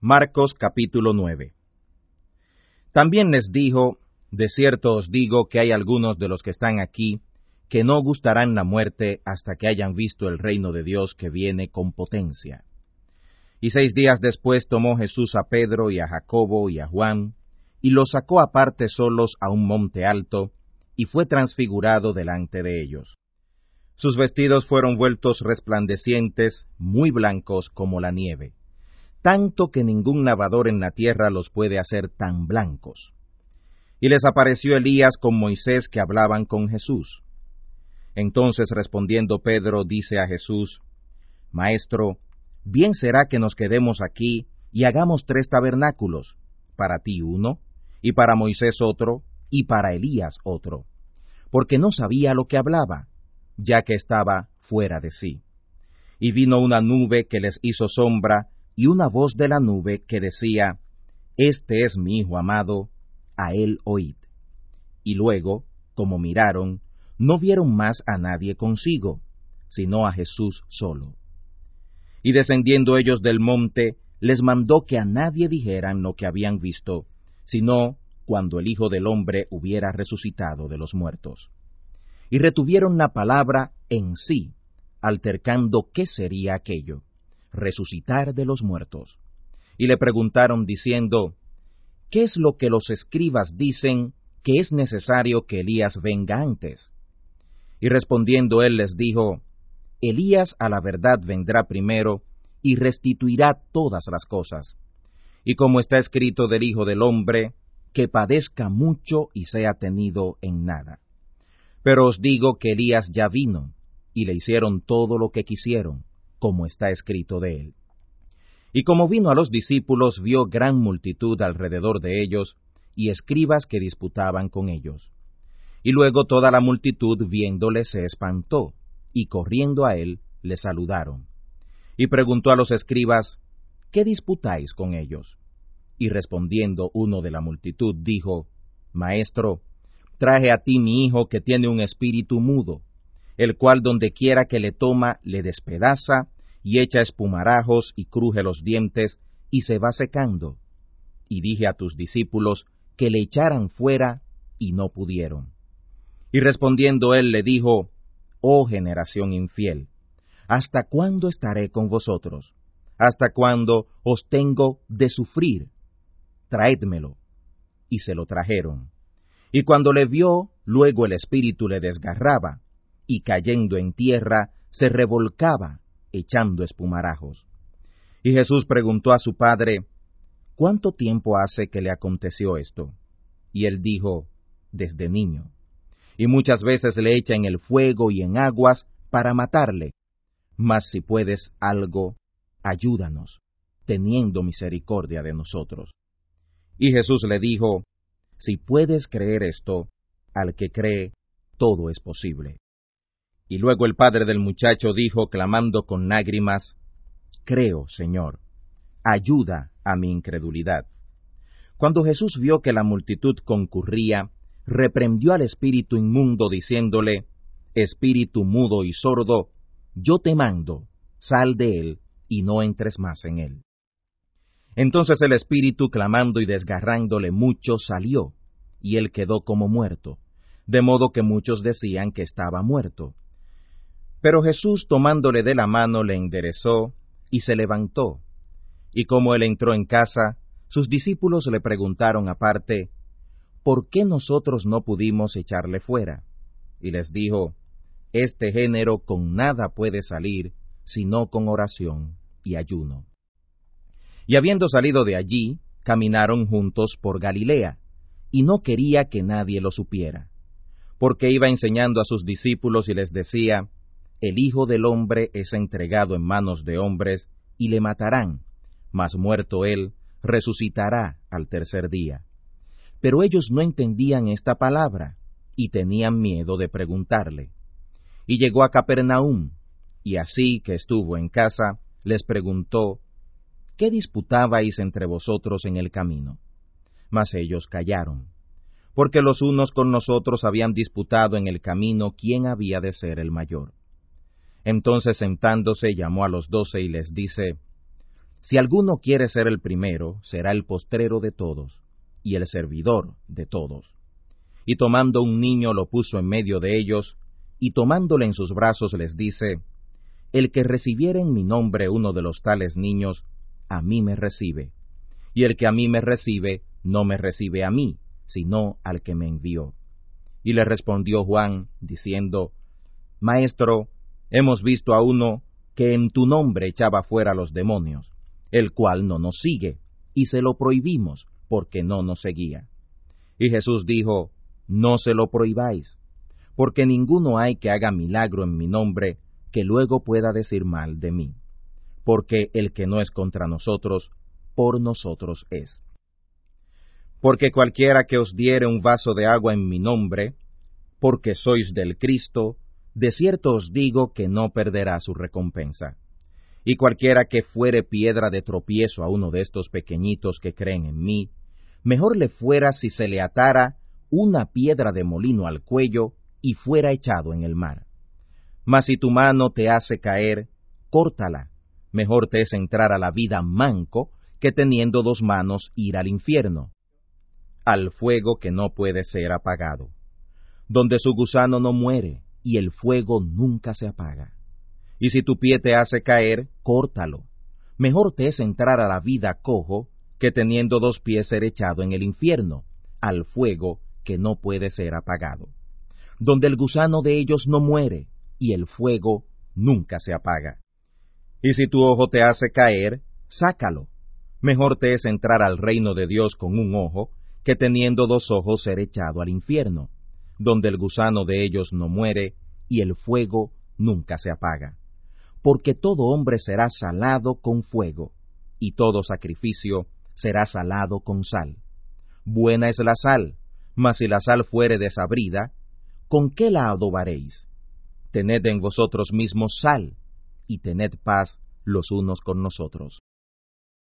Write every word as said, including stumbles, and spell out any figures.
Marcos capítulo nueve. También les dijo, de cierto os digo que hay algunos de los que están aquí que no gustarán la muerte hasta que hayan visto el reino de Dios que viene con potencia. Y seis días después tomó Jesús a Pedro y a Jacobo y a Juan, y los sacó aparte solos a un monte alto, y fue transfigurado delante de ellos. Sus vestidos fueron vueltos resplandecientes, muy blancos como la nieve, tanto que ningún lavador en la tierra los puede hacer tan blancos. Y les apareció Elías con Moisés que hablaban con Jesús. Entonces respondiendo Pedro dice a Jesús, Maestro, bien será que nos quedemos aquí y hagamos tres tabernáculos, para ti uno, y para Moisés otro, y para Elías otro, porque no sabía lo que hablaba, ya que estaba fuera de sí. Y vino una nube que les hizo sombra, y una voz de la nube que decía, Este es mi Hijo amado, a él oíd. Y luego, como miraron, no vieron más a nadie consigo, sino a Jesús solo. Y descendiendo ellos del monte, les mandó que a nadie dijeran lo que habían visto, sino cuando el Hijo del Hombre hubiera resucitado de los muertos. Y retuvieron la palabra en sí, altercando qué sería aquello, resucitar de los muertos. Y le preguntaron diciendo, ¿qué es lo que los escribas dicen que es necesario que Elías venga antes? Y respondiendo él les dijo, Elías a la verdad vendrá primero, y restituirá todas las cosas. Y como está escrito del Hijo del Hombre, que padezca mucho y sea tenido en nada. Pero os digo que Elías ya vino, y le hicieron todo lo que quisieron, como está escrito de él. Y como vino a los discípulos, vio gran multitud alrededor de ellos, y escribas que disputaban con ellos. Y luego toda la multitud viéndole se espantó, y corriendo a él, le saludaron. Y preguntó a los escribas, ¿qué disputáis con ellos? Y respondiendo uno de la multitud, dijo, Maestro, traje a ti mi hijo que tiene un espíritu mudo, el cual donde quiera que le toma, le despedaza, y echa espumarajos, y cruje los dientes, y se va secando. Y dije a tus discípulos que le echaran fuera, y no pudieron. Y respondiendo él le dijo, Oh generación infiel, ¿hasta cuándo estaré con vosotros? ¿Hasta cuándo os tengo de sufrir? Traédmelo. Y se lo trajeron. Y cuando le vio, luego el espíritu le desgarraba, y cayendo en tierra, se revolcaba, echando espumarajos. Y Jesús preguntó a su padre, ¿cuánto tiempo hace que le aconteció esto? Y él dijo, desde niño. Y muchas veces le echa en el fuego y en aguas para matarle. Mas si puedes algo, ayúdanos, teniendo misericordia de nosotros. Y Jesús le dijo, si puedes creer esto, al que cree, todo es posible. Y luego el padre del muchacho dijo, clamando con lágrimas, Creo, Señor, ayuda a mi incredulidad. Cuando Jesús vio que la multitud concurría, reprendió al espíritu inmundo, diciéndole, Espíritu mudo y sordo, yo te mando, sal de él, y no entres más en él. Entonces el espíritu, clamando y desgarrándole mucho, salió, y él quedó como muerto, de modo que muchos decían que estaba muerto. Pero Jesús, tomándole de la mano, le enderezó, y se levantó. Y como él entró en casa, sus discípulos le preguntaron aparte, ¿por qué nosotros no pudimos echarle fuera? Y les dijo, Este género con nada puede salir, sino con oración y ayuno. Y habiendo salido de allí, caminaron juntos por Galilea, y no quería que nadie lo supiera, porque iba enseñando a sus discípulos y les decía, El Hijo del Hombre es entregado en manos de hombres, y le matarán, mas muerto él, resucitará al tercer día. Pero ellos no entendían esta palabra, y tenían miedo de preguntarle. Y llegó a Capernaum, y así que estuvo en casa, les preguntó, ¿qué disputabais entre vosotros en el camino? Mas ellos callaron, porque los unos con nosotros habían disputado en el camino quién había de ser el mayor. Entonces sentándose llamó a los doce y les dice, Si alguno quiere ser el primero, será el postrero de todos, y el servidor de todos. Y tomando un niño lo puso en medio de ellos, y tomándole en sus brazos les dice, El que recibiere en mi nombre uno de los tales niños, a mí me recibe, y el que a mí me recibe, no me recibe a mí, sino al que me envió. Y le respondió Juan, diciendo, Maestro, hemos visto a uno que en tu nombre echaba fuera los demonios, el cual no nos sigue, y se lo prohibimos, porque no nos seguía. Y Jesús dijo, No se lo prohibáis, porque ninguno hay que haga milagro en mi nombre, que luego pueda decir mal de mí. Porque el que no es contra nosotros, por nosotros es. Porque cualquiera que os diere un vaso de agua en mi nombre, porque sois del Cristo, de cierto os digo que no perderá su recompensa. Y cualquiera que fuere piedra de tropiezo a uno de estos pequeñitos que creen en mí, mejor le fuera si se le atara una piedra de molino al cuello y fuera echado en el mar. Mas si tu mano te hace caer, córtala. Mejor te es entrar a la vida manco que teniendo dos manos ir al infierno, al fuego que no puede ser apagado, donde su gusano no muere y el fuego nunca se apaga. Y si tu pie te hace caer, córtalo. Mejor te es entrar a la vida cojo que teniendo dos pies ser echado en el infierno, al fuego que no puede ser apagado, donde el gusano de ellos no muere y el fuego nunca se apaga. Y si tu ojo te hace caer, sácalo. Mejor te es entrar al reino de Dios con un ojo, que teniendo dos ojos ser echado al infierno, donde el gusano de ellos no muere, y el fuego nunca se apaga. Porque todo hombre será salado con fuego, y todo sacrificio será salado con sal. Buena es la sal, mas si la sal fuere desabrida, ¿con qué la adobaréis? Tened en vosotros mismos sal, y tened paz los unos con nosotros.